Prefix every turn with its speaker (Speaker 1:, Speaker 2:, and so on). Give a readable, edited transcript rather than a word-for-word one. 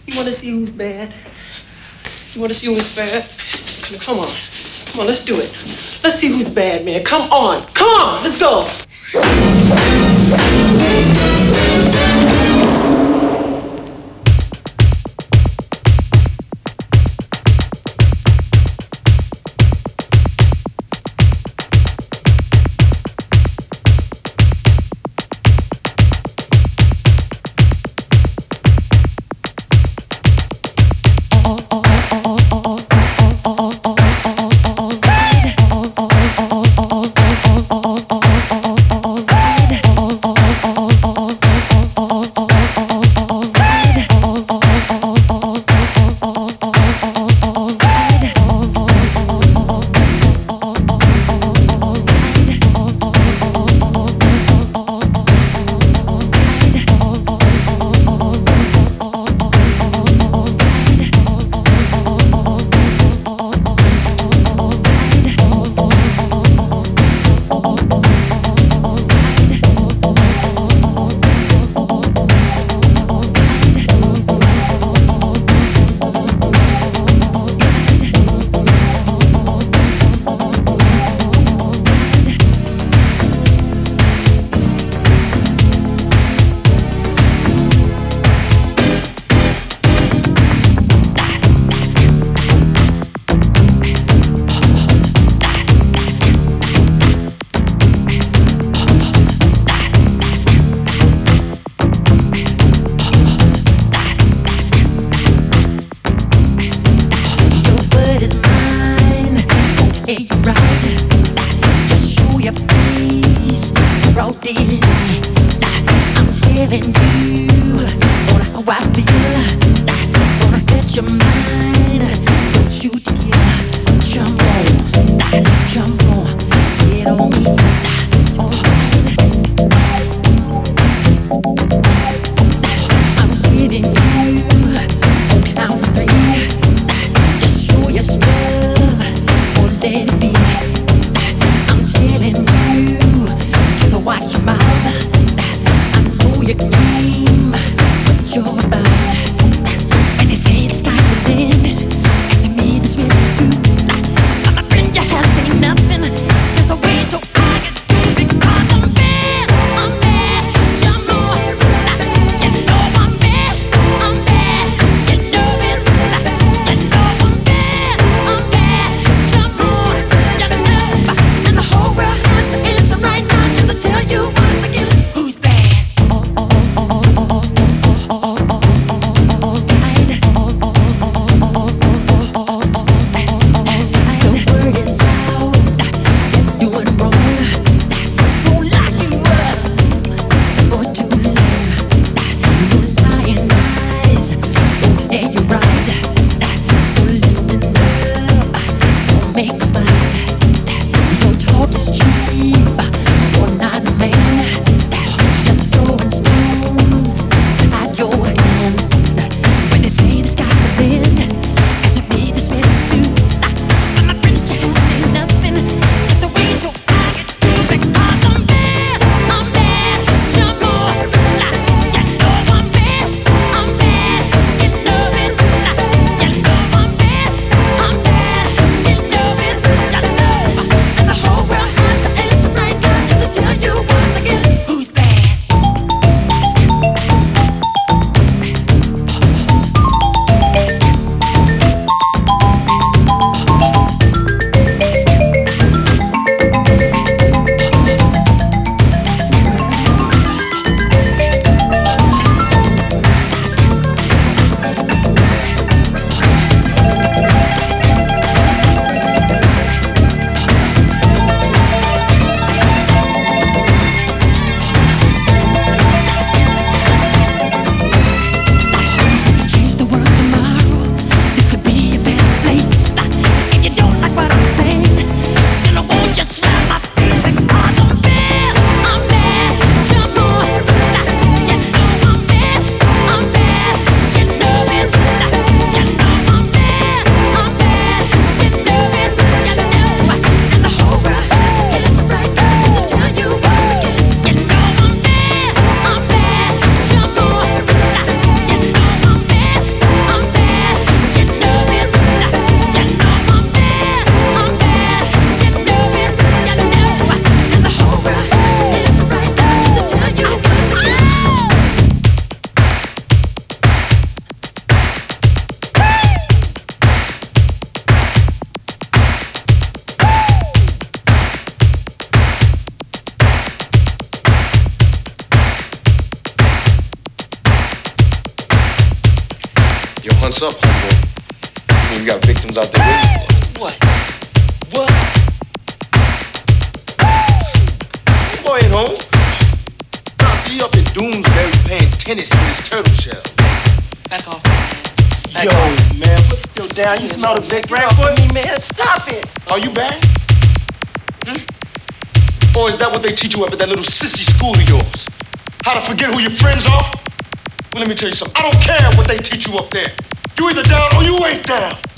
Speaker 1: You want to see who's bad? You want to see who's bad? Come on. Come on, let's do it. Let's see who's bad, man. Come on. Come on, let's go.
Speaker 2: Hunts up, homeboy. I mean, you got victims out there waiting for you.
Speaker 1: What?
Speaker 2: Boy ain't home. Nah, see, he up in Doonesbury playing tennis with his turtle shell.
Speaker 1: Back off, man.
Speaker 2: Yo, man, what's still down? You smell the big
Speaker 1: Get off
Speaker 2: breakfast?
Speaker 1: of me, man. Stop it.
Speaker 2: Are you bad? Or is that what they teach you up at that little sissy school of yours? How to forget who your friends are? Well, let me tell you something. I don't care what they teach you up there. You either down or you ain't down.